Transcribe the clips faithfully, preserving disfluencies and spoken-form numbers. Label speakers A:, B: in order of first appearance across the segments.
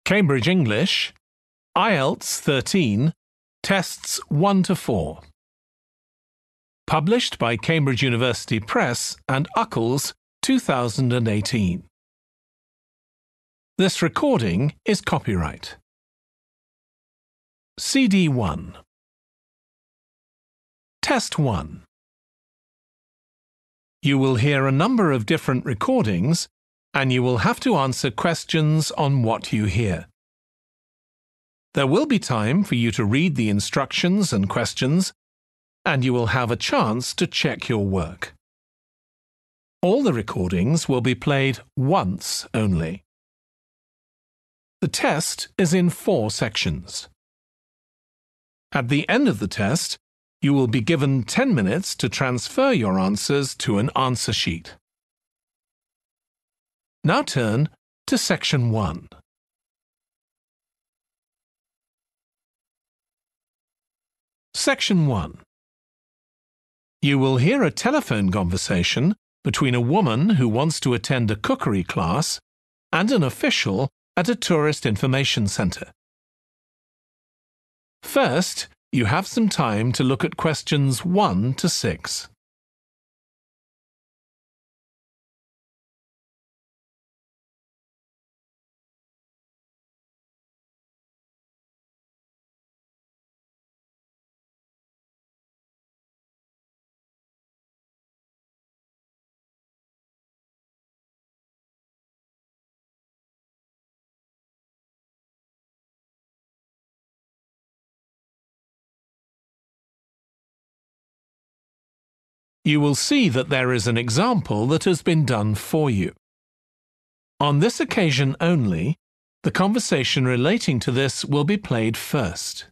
A: Cambridge English, I E L T S thirteen, Tests one to four. Published by Cambridge University Press and Uckells, two thousand eighteen. This recording is copyright. C D one. Test one. You will hear a number of different recordings, and you will have to answer questions on what you hear. There will be time for you to read the instructions and questions, and you will have a chance to check your work. All the recordings will be played once only. The test is in four sections. At the end of the test, you will be given ten minutes to transfer your answers to an answer sheet. Now turn to Section one. Section one. You will hear a telephone conversation between a woman who wants to attend a cookery class and an official at a tourist information centre. First, you have some time to look at questions one to six. You will see that there is an example that has been done for you. On this occasion only, the conversation relating to this will be played first.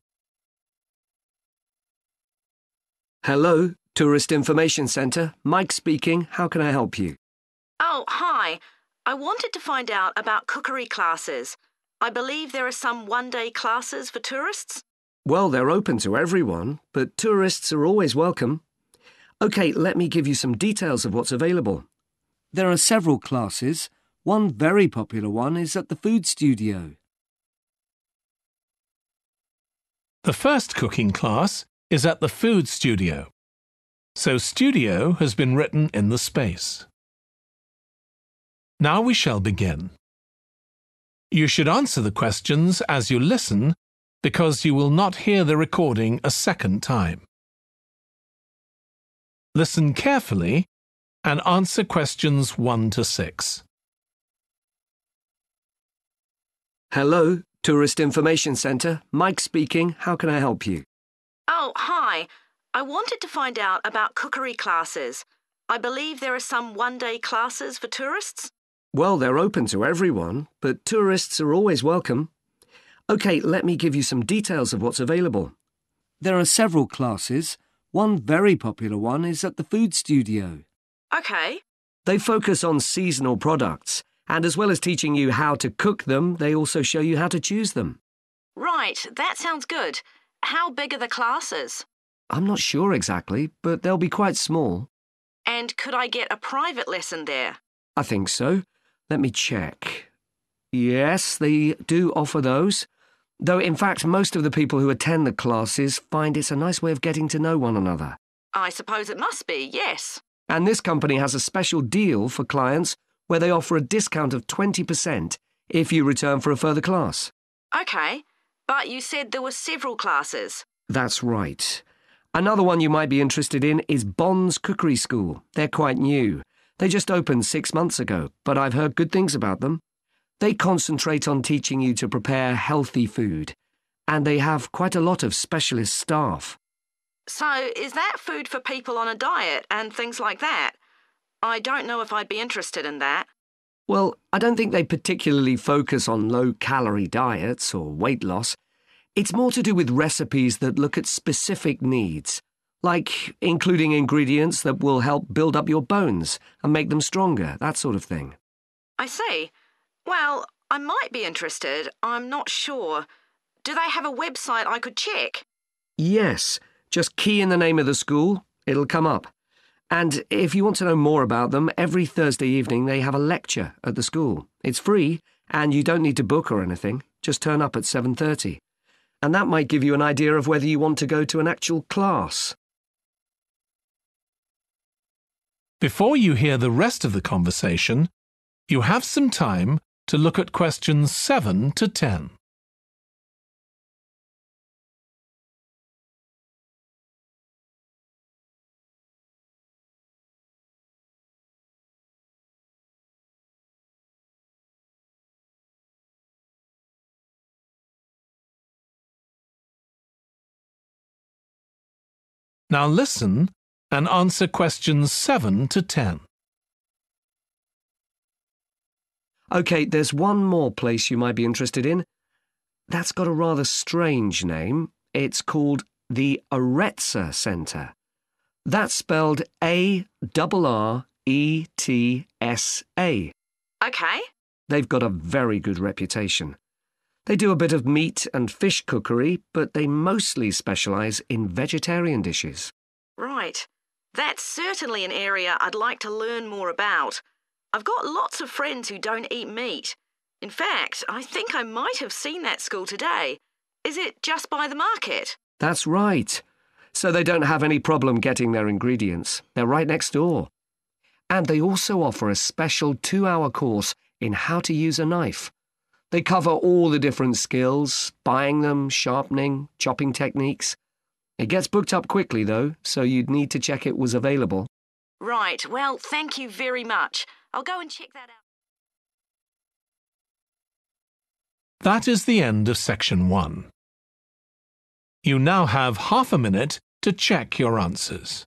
B: Hello, Tourist Information Centre. Mike speaking. How can I help you?
C: Oh, hi. I wanted to find out about cookery classes. I believe there are some one-day classes for tourists.
B: Well, they're open to everyone, but tourists are always welcome. OK, let me give you some details of what's available. There are several classes. One very popular one is at the Food Studio.
A: The first cooking class is at the Food Studio, so studio has been written in the space. Now we shall begin. You should answer the questions as you listen because you will not hear the recording a second time. Listen carefully and answer questions one to six.
B: Hello, Tourist Information Centre. Mike speaking. How can I help you?
C: Oh, hi. I wanted to find out about cookery classes. I believe there are some one-day classes for tourists.
B: Well, they're open to everyone, but tourists are always welcome. OK, let me give you some details of what's available. There are several classes. One very popular one is at the Food Studio.
C: OK.
B: They focus on seasonal products, and as well as teaching you how to cook them, they also show you how to choose them.
C: Right, that sounds good. How big are the classes?
B: I'm not sure exactly, but they'll be quite small.
C: And could I get a private lesson there?
B: I think so. Let me check. Yes, they do offer those. Though, in fact, most of the people who attend the classes find it's a nice way of getting to know one another.
C: I suppose it must be, yes.
B: And this company has a special deal for clients where they offer a discount of twenty percent if you return for a further class.
C: OK, but you said there were several classes.
B: That's right. Another one you might be interested in is Bond's Cookery School. They're quite new. They just opened six months ago, but I've heard good things about them. They concentrate on teaching you to prepare healthy food, and they have quite a lot of specialist staff.
C: So is that food for people on a diet and things like that? I don't know if I'd be interested in that.
B: Well, I don't think they particularly focus on low-calorie diets or weight loss. It's more to do with recipes that look at specific needs, like including ingredients that will help build up your bones and make them stronger, that sort of thing.
C: I see. Well, I might be interested. I'm not sure. Do they have a website I could check?
B: Yes. Just key in the name of the school. It'll come up. And if you want to know more about them, every Thursday evening they have a lecture at the school. It's free, and you don't need to book or anything. Just Just turn up at seven thirty. And that might give you an idea of whether you want to go to an actual class.
A: Before you hear the rest of the conversation, you have some time to look at questions seven to ten. Now listen and answer questions seven to ten.
B: OK, there's one more place you might be interested in. That's got a rather strange name. It's called the Aretsa Centre. That's spelled A R R E T S A.
C: OK.
B: They've got a very good reputation. They do a bit of meat and fish cookery, but they mostly specialise in vegetarian dishes.
C: Right. That's certainly an area I'd like to learn more about. I've got lots of friends who don't eat meat. In fact, I think I might have seen that school today. Is it just by the market?
B: That's right. So they don't have any problem getting their ingredients. They're right next door. And they also offer a special two-hour course in how to use a knife. They cover all the different skills, buying them, sharpening, chopping techniques. It gets booked up quickly, though, so you'd need to check it was available.
C: Right. Well, thank you very much. I'll go and check that out.
A: That is the end of section one. You now have half a minute to check your answers.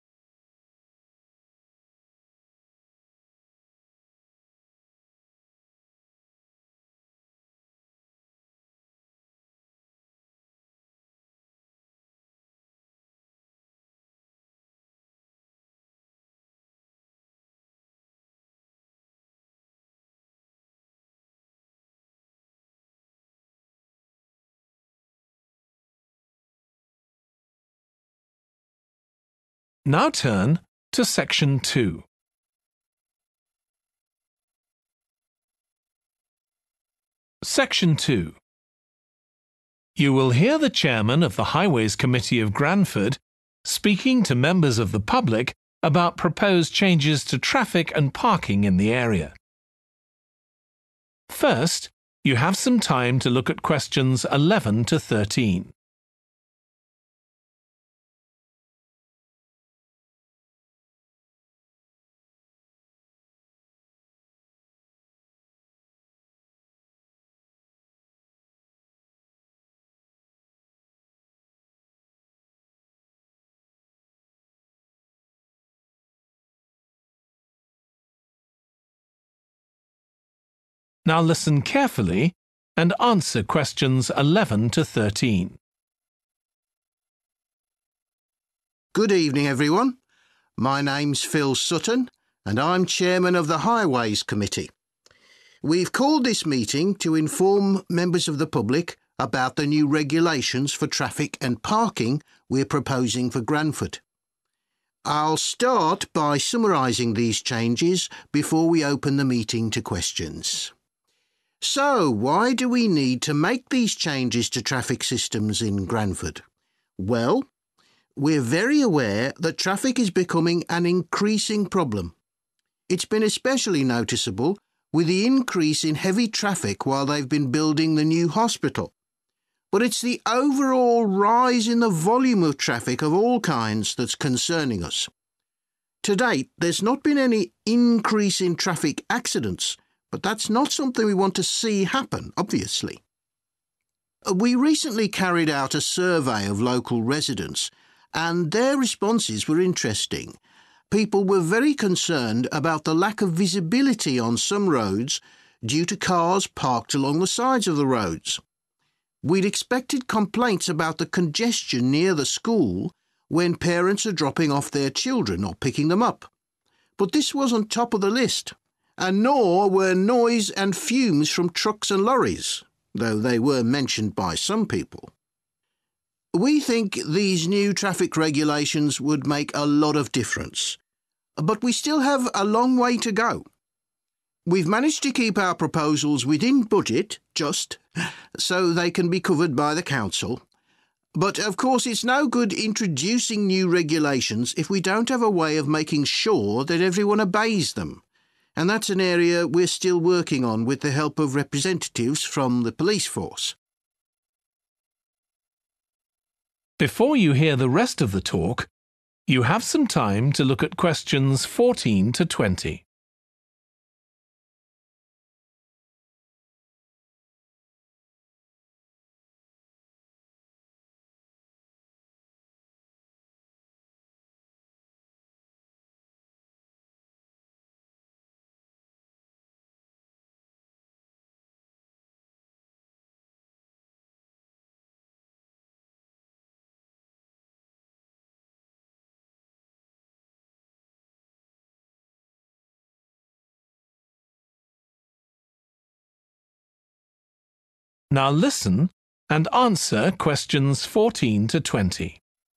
A: Now turn to section two. Section two. You will hear the chairman of the Highways Committee of Granford speaking to members of the public about proposed changes to traffic and parking in the area. First, you have some time to look at questions eleven to thirteen. Now listen carefully and answer questions eleven to thirteen.
D: Good evening, everyone. My name's Phil Sutton, and I'm chairman of the Highways Committee. We've called this meeting to inform members of the public about the new regulations for traffic and parking we're proposing for Granford. I'll start by summarising these changes before we open the meeting to questions. So, why do we need to make these changes to traffic systems in Granford? Well, we're very aware that traffic is becoming an increasing problem. It's been especially noticeable with the increase in heavy traffic while they've been building the new hospital. But it's the overall rise in the volume of traffic of all kinds that's concerning us. To date, there's not been any increase in traffic accidents, but that's not something we want to see happen, obviously. We recently carried out a survey of local residents, and their responses were interesting. People were very concerned about the lack of visibility on some roads due to cars parked along the sides of the roads. We'd expected complaints about the congestion near the school when parents are dropping off their children or picking them up. But this wasn't top of the list. And nor were noise and fumes from trucks and lorries, though they were mentioned by some people. We think these new traffic regulations would make a lot of difference, but we still have a long way to go. We've managed to keep our proposals within budget, just so they can be covered by the council. But of course it's no good introducing new regulations if we don't have a way of making sure that everyone obeys them. And that's an area we're still working on with the help of representatives from the police force.
A: Before you hear the rest of the talk, you have some time to look at questions fourteen to twenty. Now listen and answer questions fourteen to twenty.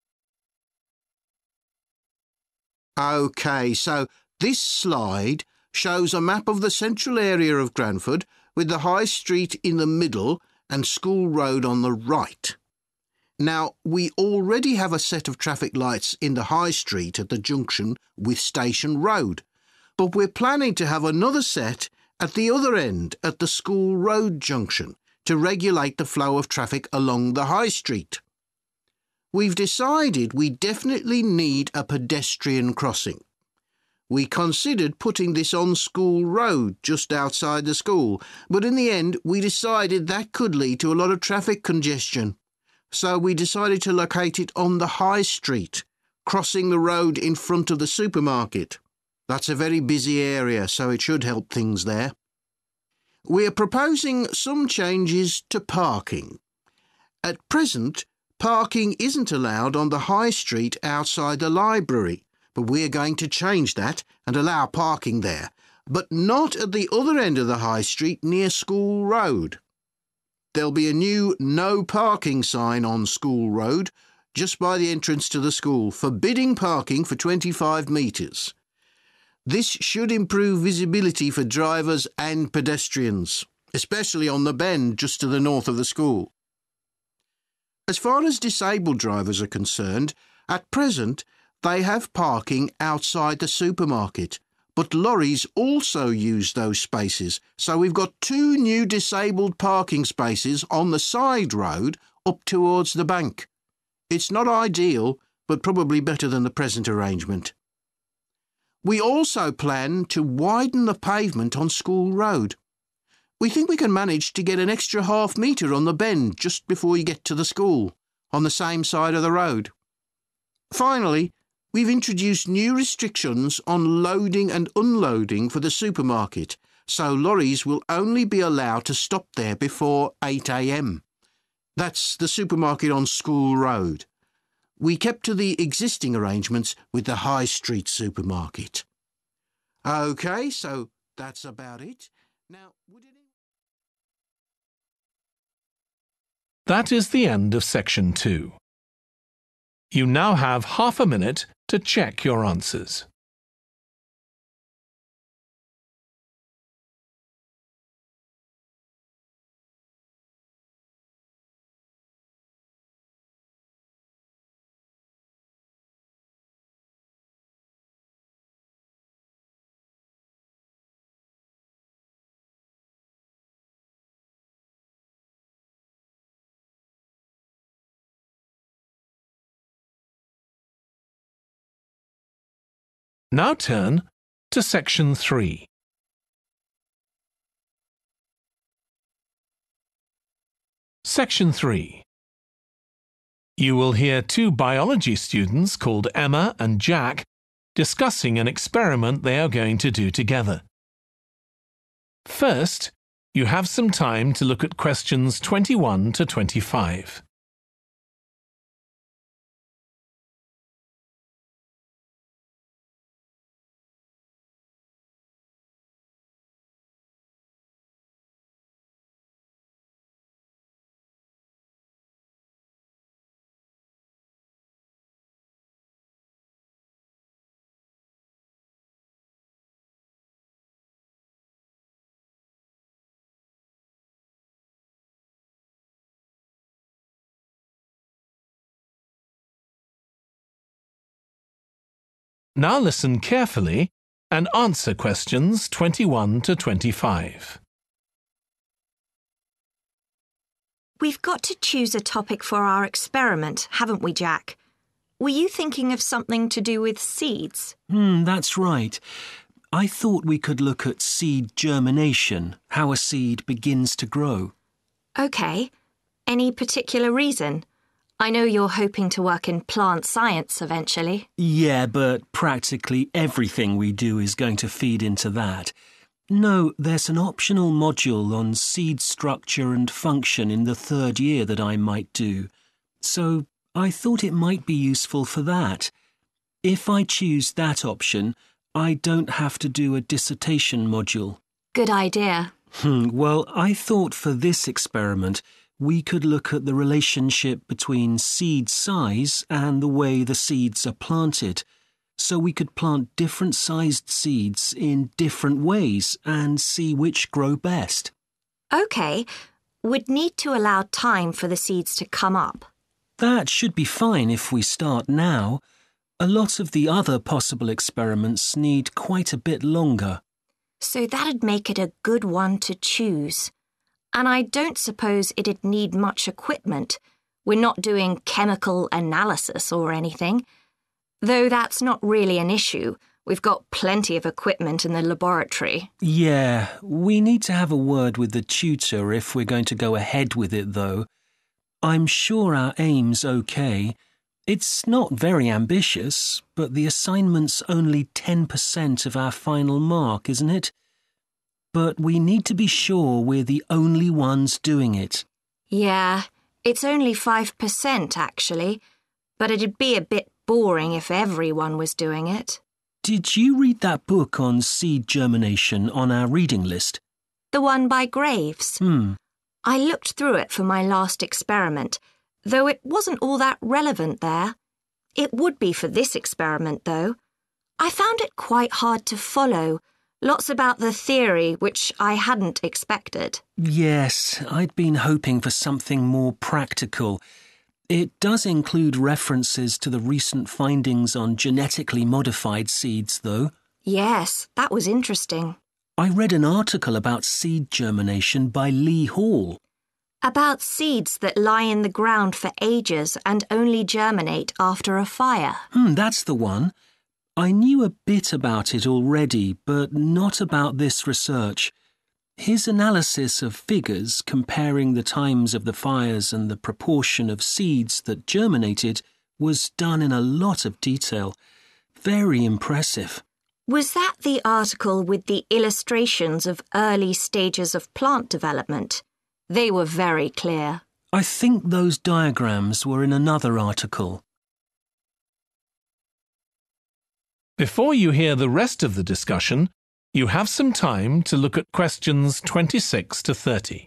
D: OK, so this slide shows a map of the central area of Granford with the High Street in the middle and School Road on the right. Now, we already have a set of traffic lights in the High Street at the junction with Station Road, but we're planning to have another set at the other end at the School Road junction to regulate the flow of traffic along the High Street. We've decided we definitely need a pedestrian crossing. We considered putting this on School Road just outside the school, but in the end we decided that could lead to a lot of traffic congestion. So we decided to locate it on the High Street, crossing the road in front of the supermarket. That's a very busy area, so it should help things there. We are proposing some changes to parking. At present, parking isn't allowed on the High Street outside the library, but we are going to change that and allow parking there, but not at the other end of the High Street near School Road. There'll be a new no parking sign on School Road just by the entrance to the school, forbidding parking for twenty-five metres. This should improve visibility for drivers and pedestrians, especially on the bend just to the north of the school. As far as disabled drivers are concerned, at present they have parking outside the supermarket, but lorries also use those spaces, so we've got two new disabled parking spaces on the side road up towards the bank. It's not ideal, but probably better than the present arrangement. We also plan to widen the pavement on School Road. We think we can manage to get an extra half metre on the bend just before you get to the school, on the same side of the road. Finally, we've introduced new restrictions on loading and unloading for the supermarket, so lorries will only be allowed to stop there before eight a m. That's the supermarket on School Road. We kept to the existing arrangements with the High Street supermarket. OK, so that's about it. Now, would it...
A: That is the end of section two. You now have half a minute to check your answers. Now turn to section three. Section three. You will hear two biology students called Emma and Jack discussing an experiment they are going to do together. First, you have some time to look at questions twenty-one to twenty-five. Now listen carefully and answer questions twenty-one to twenty-five.
E: We've got to choose a topic for our experiment, haven't we, Jack? Were you thinking of something to do with seeds?
F: Hmm, that's right. I thought we could look at seed germination, how a seed begins to grow.
E: OK. Any particular reason? I know you're hoping to work in plant science eventually.
F: Yeah, but practically everything we do is going to feed into that. No, there's an optional module on seed structure and function in the third year that I might do. So I thought it might be useful for that. If I choose that option, I don't have to do a dissertation module.
E: Good idea.
F: Hmm, well, I thought for this experiment we could look at the relationship between seed size and the way the seeds are planted. So we could plant different sized seeds in different ways and see which grow best.
E: OK. We'd need to allow time for the seeds to come up.
F: That should be fine if we start now. A lot of the other possible experiments need quite a bit longer.
E: So that'd make it a good one to choose. And I don't suppose it'd need much equipment. We're not doing chemical analysis or anything. Though that's not really an issue. We've got plenty of equipment in the laboratory.
F: Yeah, we need to have a word with the tutor if we're going to go ahead with it, though. I'm sure our aim's okay. It's not very ambitious, but the assignment's only ten percent of our final mark, isn't it? But we need to be sure we're the only ones doing it.
E: Yeah, it's only five percent actually, but it'd be a bit boring if everyone was doing it.
F: Did you read that book on seed germination on our reading list?
E: The one by Graves?
F: Hmm.
E: I looked through it for my last experiment, though it wasn't all that relevant there. It would be for this experiment, though. I found it quite hard to follow. Lots about the theory, which I hadn't expected.
F: Yes, I'd been hoping for something more practical. It does include references to the recent findings on genetically modified seeds, though.
E: Yes, that was interesting.
F: I read an article about seed germination by Lee Hall.
E: About seeds that lie in the ground for ages and only germinate after a fire.
F: Hmm, that's the one. I knew a bit about it already, but not about this research. His analysis of figures comparing the times of the fires and the proportion of seeds that germinated was done in a lot of detail. Very impressive.
E: Was that the article with the illustrations of early stages of plant development? They were very clear.
F: I think those diagrams were in another article.
A: Before you hear the rest of the discussion, you have some time to look at questions twenty-six to thirty.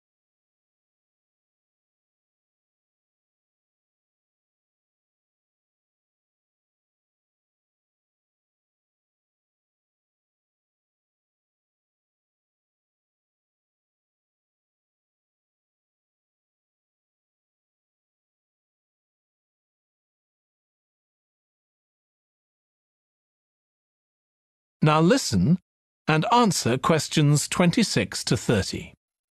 A: Now listen and answer questions twenty-six to thirty.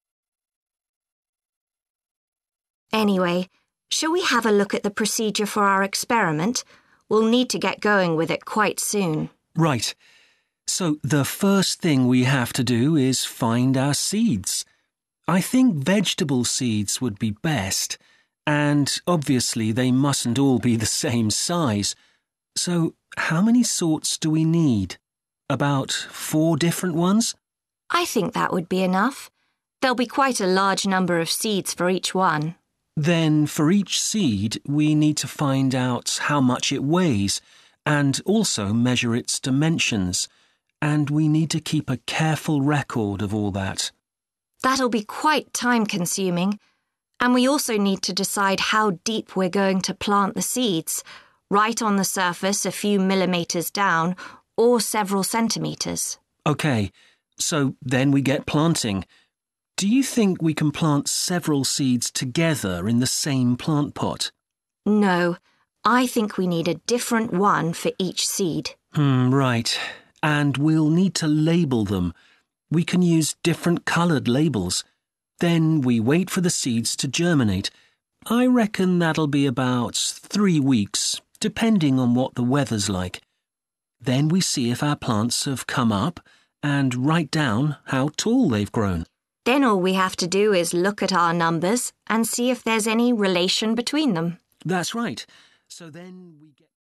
E: Anyway, shall we have a look at the procedure for our experiment? We'll need to get going with it quite soon.
F: Right. So the first thing we have to do is find our seeds. I think vegetable seeds would be best, and obviously they mustn't all be the same size. So how many sorts do we need? About four different ones?
E: I think that would be enough. There'll be quite a large number of seeds for each one.
F: Then for each seed, we need to find out how much it weighs and also measure its dimensions. And we need to keep a careful record of all that.
E: That'll be quite time-consuming. And we also need to decide how deep we're going to plant the seeds, right on the surface a few millimetres down, or several centimetres.
F: OK, so then we get planting. Do you think we can plant several seeds together in the same plant pot?
E: No, I think we need a different one for each seed.
F: Hmm, right. And we'll need to label them. We can use different coloured labels. Then we wait for the seeds to germinate. I reckon that'll be about three weeks, depending on what the weather's like. Then we see if our plants have come up and write down how tall they've grown.
E: Then all we have to do is look at our numbers and see if there's any relation between them.
F: That's right. So then we get...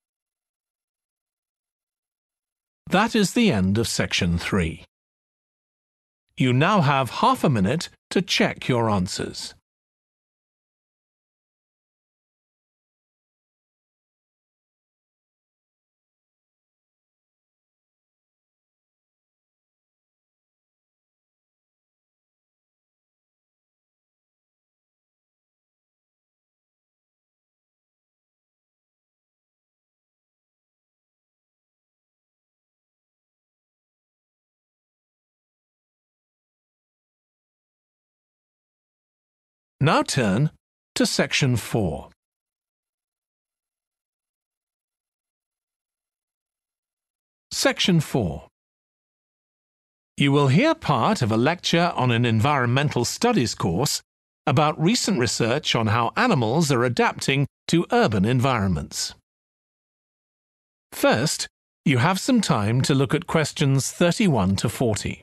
A: That is the end of section three. You now have half a minute to check your answers. Now turn to section four. Section four. You will hear part of a lecture on an environmental studies course about recent research on how animals are adapting to urban environments. First, you have some time to look at questions thirty-one to forty.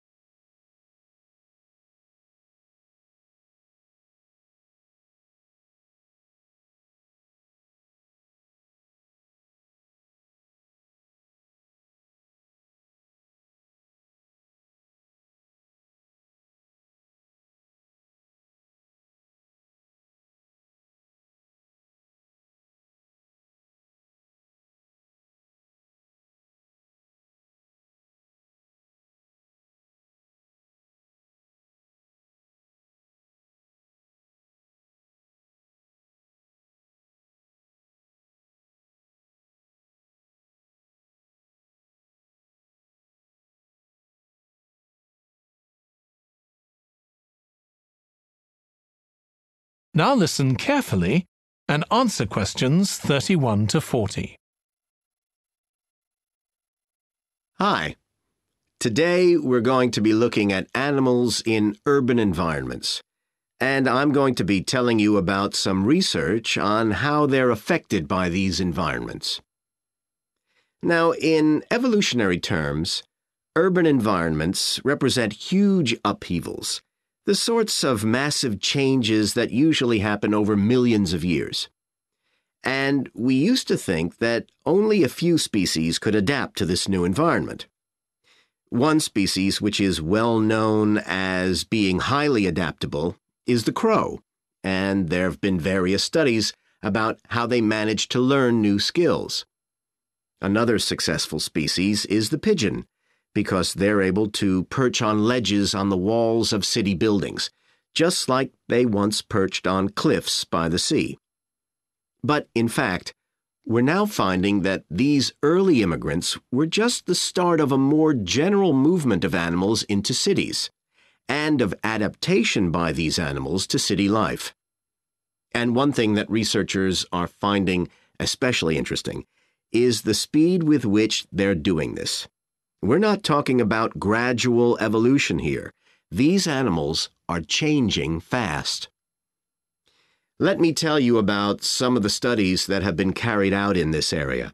A: Now listen carefully and answer questions thirty-one to forty.
G: Hi. Today we're going to be looking at animals in urban environments, and I'm going to be telling you about some research on how they're affected by these environments. Now, in evolutionary terms, urban environments represent huge upheavals, the sorts of massive changes that usually happen over millions of years. And we used to think that only a few species could adapt to this new environment. One species which is well known as being highly adaptable is the crow, and there have been various studies about how they manage to learn new skills. Another successful species is the pigeon, because they're able to perch on ledges on the walls of city buildings, just like they once perched on cliffs by the sea. But, in fact, we're now finding that these early immigrants were just the start of a more general movement of animals into cities, and of adaptation by these animals to city life. And one thing that researchers are finding especially interesting is the speed with which they're doing this. We're not talking about gradual evolution here. These animals are changing fast. Let me tell you about some of the studies that have been carried out in this area.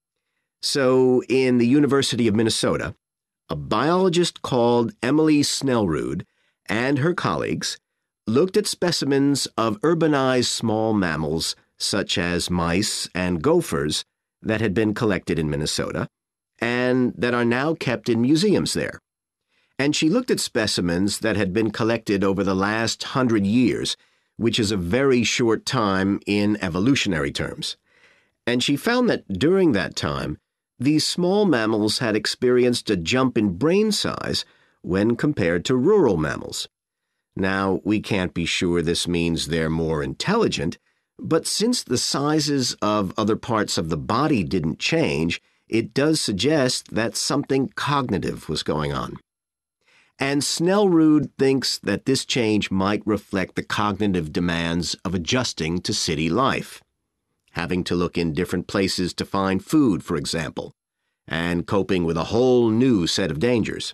G: So, in the University of Minnesota, a biologist called Emily Snellrud and her colleagues looked at specimens of urbanized small mammals such as mice and gophers that had been collected in Minnesota and that are now kept in museums there. And she looked at specimens that had been collected over the last hundred years, which is a very short time in evolutionary terms. And she found that during that time, these small mammals had experienced a jump in brain size when compared to rural mammals. Now, we can't be sure this means they're more intelligent, but since the sizes of other parts of the body didn't change, it does suggest that something cognitive was going on. And Snellrud thinks that this change might reflect the cognitive demands of adjusting to city life. having to look in different places to find food, for example, and coping with a whole new set of dangers.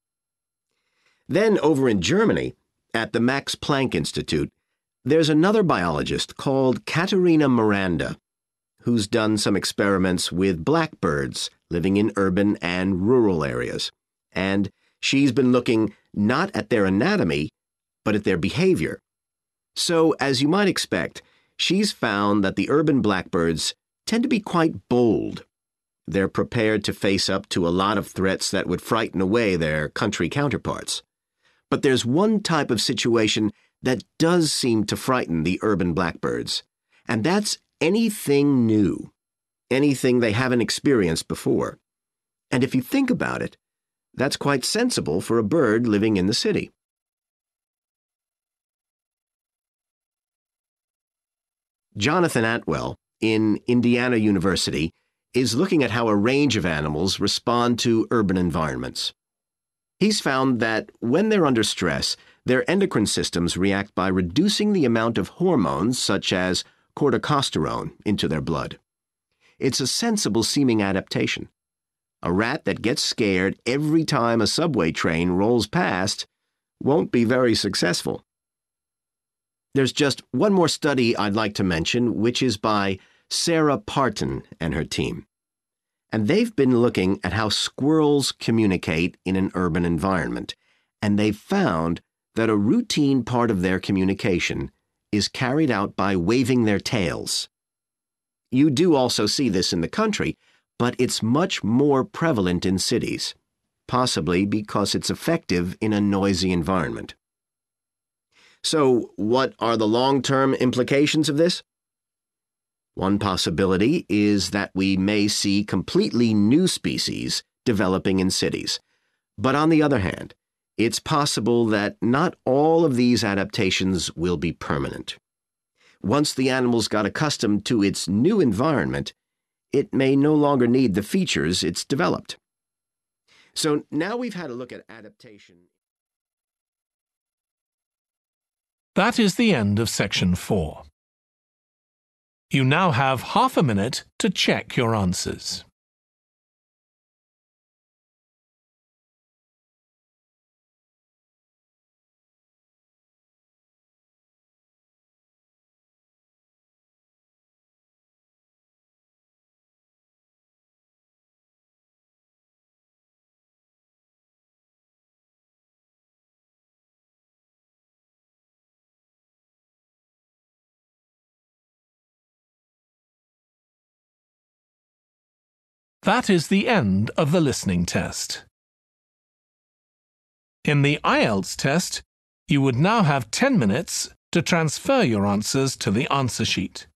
G: Then over in Germany, at the Max Planck Institute, there's another biologist called Katharina Miranda, who's done some experiments with blackbirds living in urban and rural areas. And she's been looking not at their anatomy, but at their behavior. So, as you might expect, she's found that the urban blackbirds tend to be quite bold. They're prepared to face up to a lot of threats that would frighten away their country counterparts. But there's one type of situation that does seem to frighten the urban blackbirds, and that's anything new, anything they haven't experienced before. And if you think about it, that's quite sensible for a bird living in the city. Jonathan Atwell, in Indiana University, is looking at how a range of animals respond to urban environments. He's found that when they're under stress, their endocrine systems react by reducing the amount of hormones such as corticosterone into their blood. It's a sensible-seeming adaptation. A rat that gets scared every time a subway train rolls past won't be very successful. There's just one more study I'd like to mention, which is by Sarah Parton and her team. And they've been looking at how squirrels communicate in an urban environment, and they've found that a routine part of their communication is carried out by waving their tails. You do also see this in the country, but it's much more prevalent in cities, possibly because it's effective in a noisy environment. So, what are the long-term implications of this? One possibility is that we may see completely new species developing in cities. But on the other hand, it's possible that not all of these adaptations will be permanent. Once the animal's got accustomed to its new environment, it may no longer need the features it's developed. So now we've had a look at adaptation.
A: That is the end of section four. You now have half a minute to check your answers. That is the end of the listening test. In the I E L T S test, you would now have ten minutes to transfer your answers to the answer sheet.